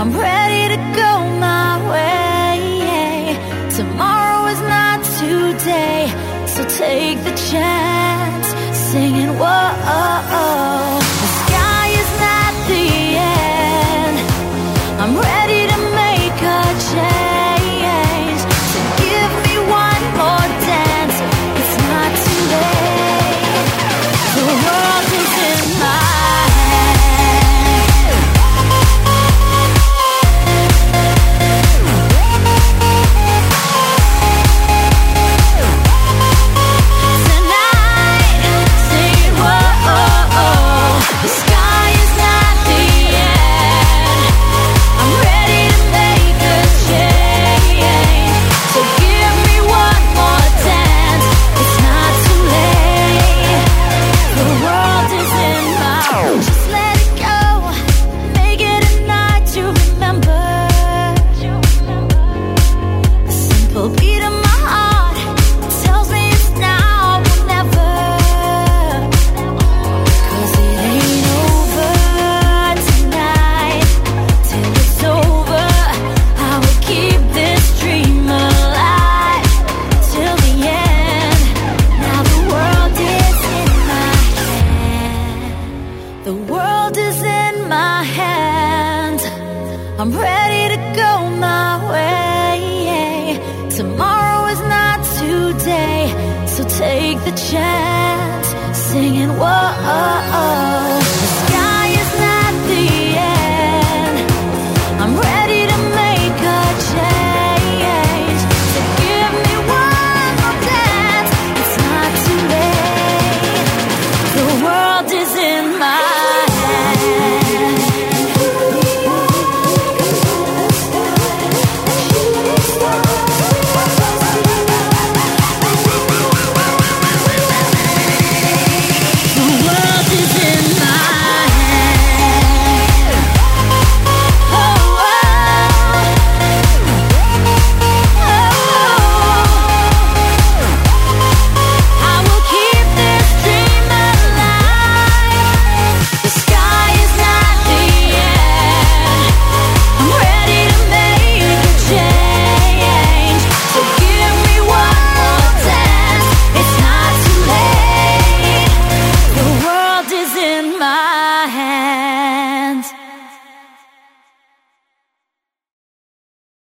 I'm ready to go my way. Tomorrow is not today, so take the chance, singing whoa. The sky is not the end. I'm ready to make a change, so give me one more dance. It's not too late. The world is in my I'm ready to go my way. Tomorrow is not today, so take the chance, singing whoa.